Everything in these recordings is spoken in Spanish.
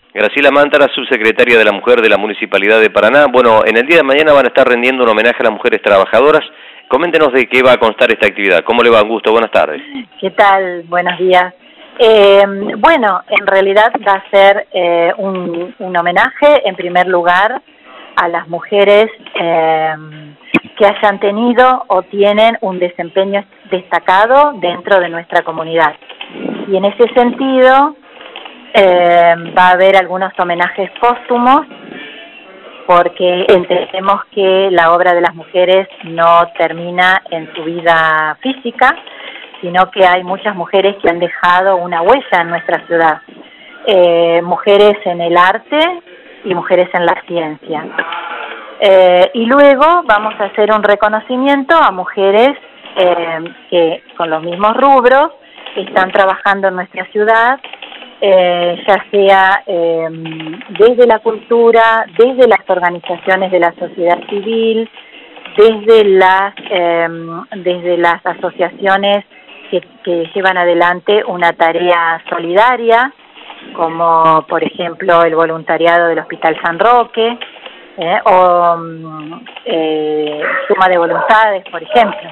Graciela Mántara, subsecretaria de la Mujer de la Municipalidad de Paraná. Bueno, en el día de mañana van a estar rendiendo un homenaje a las mujeres trabajadoras. Coméntenos de qué va a constar esta actividad. ¿Cómo le va, Augusto? Buenas tardes. ¿Qué tal? Buenos días. Bueno, en realidad va a ser un homenaje, en primer lugar, a las mujeres que hayan tenido o tienen un desempeño destacado dentro de nuestra comunidad. Y en ese sentido va a haber algunos homenajes póstumos, porque entendemos que la obra de las mujeres no termina en su vida física, sino que hay muchas mujeres que han dejado una huella en nuestra ciudad. Mujeres en el arte y mujeres en la ciencia. Y luego vamos a hacer un reconocimiento a mujeres que con los mismos rubros están trabajando en nuestra ciudad, ya sea desde la cultura, desde las organizaciones de la sociedad civil, desde las asociaciones que llevan adelante una tarea solidaria, como por ejemplo el voluntariado del Hospital San Roque, o Suma de Voluntades, por ejemplo.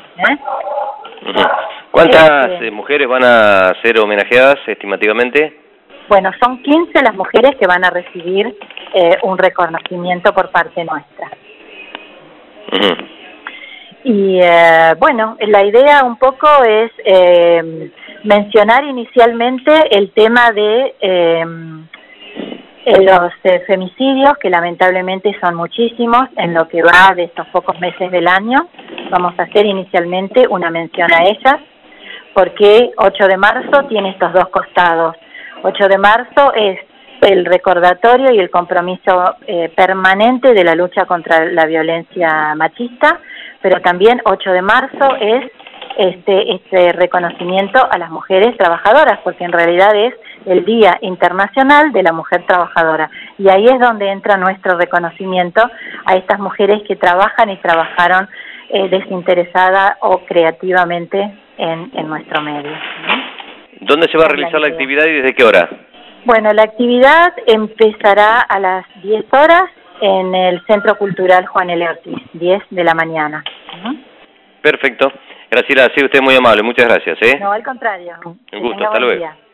¿Cuántas mujeres van a ser homenajeadas estimativamente? Bueno, son 15 las mujeres que van a recibir un reconocimiento por parte nuestra. Y bueno, la idea un poco es mencionar inicialmente el tema de los femicidios, que lamentablemente son muchísimos en lo que va de estos pocos meses del año. Vamos a hacer inicialmente una mención a ellas, porque 8 de marzo tiene estos dos costados. 8 de marzo es el recordatorio y el compromiso permanente de la lucha contra la violencia machista, pero también 8 de marzo es este reconocimiento a las mujeres trabajadoras, porque en realidad es el Día Internacional de la Mujer Trabajadora. Y ahí es donde entra nuestro reconocimiento a estas mujeres que trabajan y trabajaron desinteresada o creativamente en nuestro medio. ¿Dónde se va a realizar la actividad y desde qué hora? Bueno, la actividad empezará a las 10 horas en el Centro Cultural Juan L. Ortiz, 10 de la mañana. Perfecto. Graciela, ha sido usted muy amable. Muchas gracias. No, al contrario. Un gusto. Hasta luego.